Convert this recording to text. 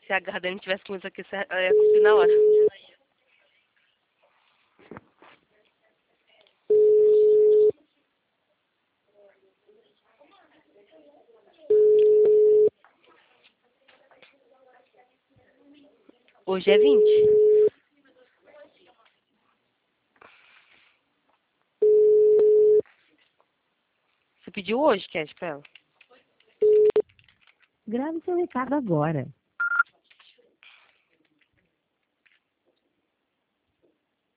Se a Gardane tivesse comido aqui, você ia cuspir na hora. Hoje é 20. Você pediu hoje, Cat, pra ela? Grave seu recado agora.